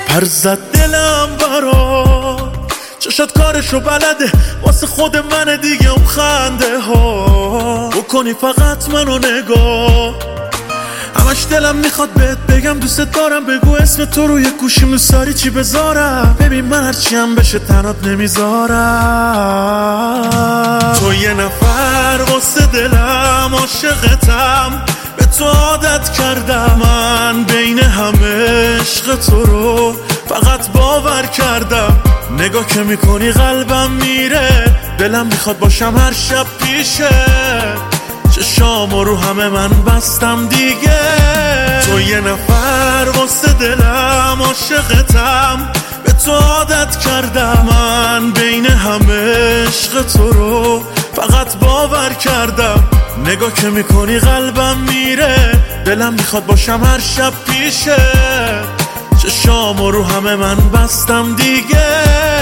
پر زد دلم برات، چشات کارشو بلده، واسه خود من دیگه اون خنده ها بکنی فقط منو نگاه. همش دلم میخواد بهت بگم دوست دارم، بگو اسم تو روی گوشیم ساری چی بذارم. ببین من هرچی هم بشه تنات نمیذارم. تو یه نفر واسه دلم، عاشقتم، به تو عادت کردم. من بین همه عشق تو رو فقط باور کردم. نگاه که میکنی قلبم میره، دلم میخواد باشم هر شب پیشه. چشامو رو همه من بستم دیگه. تو یه نفر واسه دلم، عاشقتم، به تو عادت کردم. من بین همه عشق تو رو فقط باور کردم. نگاه که میکنی قلبم میره، دلم میخواد باشم هر شب پیشه. چشامو رو همه من بستم دیگه.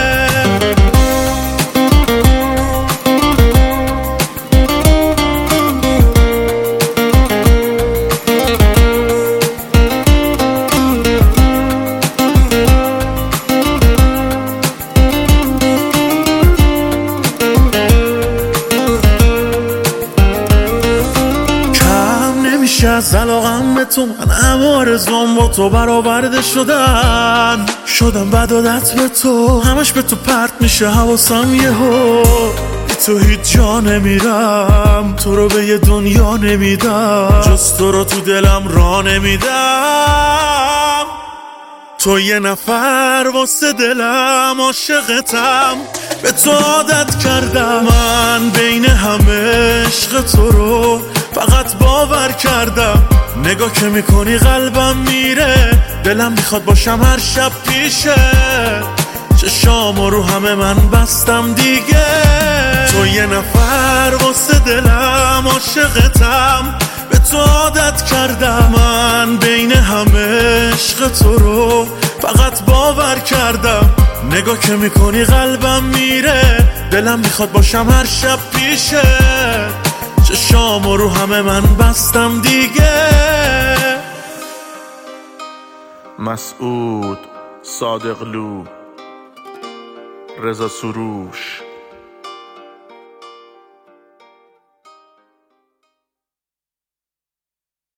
از علاقم به تو من همه آرزوام با تو برآورده شدم بد عادت به تو، همش به تو پرت میشه حواسم یهو. بی تو هیچ جا نمیرم، تو رو به یه دنیا نمیدم، جز تو رو تو دلم را نمیدم. تو یه نفر واسه دلم، عاشقتم، به تو عادت کردم. من بین همه عشق تو رو فقط باور کردم. نگاه که میکنی قلبم میره، دلم میخواد باشم هر شب پیشه. چشامو رو همه من بستم دیگه. تو یه نفر واسه دلم، عاشقتم، به تو عادت کردم. من بین همه عشق تو رو فقط باور کردم. نگاه که میکنی قلبم میره، دلم میخواد باشم هر شب پیشه. چشامو رو همه من بستم دیگه. مسعود صادقلو، رضا سروش.